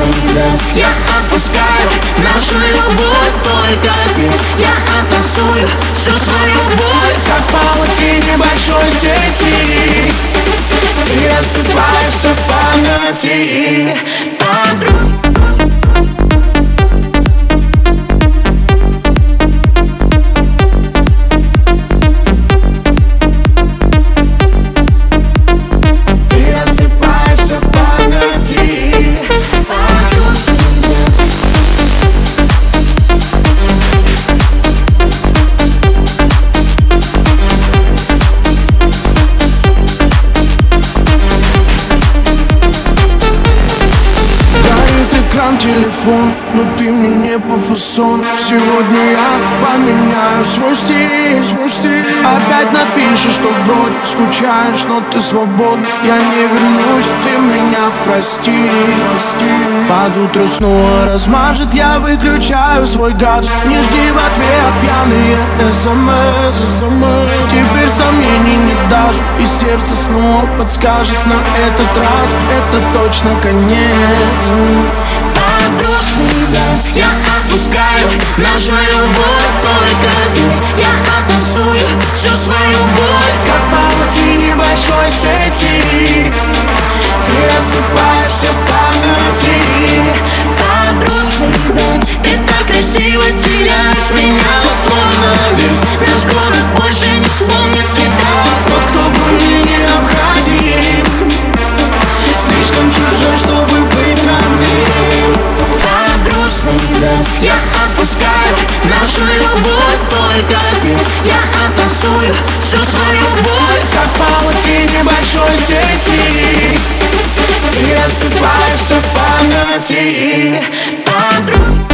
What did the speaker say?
грустный дождь. Я отпускаю нашу любовь только здесь. Я оттанцую всю свою боль, как в паутине большой сети. Ты рассыпаешься в памяти. Телефон, но ты мне не по фасон. Сегодня я поменяю свой стиль. Опять напишешь, что вроде скучаешь, но ты свободна. Я не вернусь, ты меня прости. Под утро снова размажет, я выключаю свой гаджет. Не жди в ответ пьяные СМС. Теперь сомнений не дашь, и сердце снова подскажет: на этот раз это точно конец. Грустный дождь. Я отпускаю нашу любовь только здесь. Я оттанцую всю свою боль, как в паутине большой сети. Ты рассыпаешься в памяти. Под грустный дождь. Ты так красиво теряешь меня, словно весь наш город больше не вспомнит тебя. Тот, кто был мне необходим, слишком чужой, чтобы быть родным. Я отпускаю нашу любовь только здесь. Я оттанцую всю свою боль, как в паутине большой сети. Ты рассыпаешься в памяти.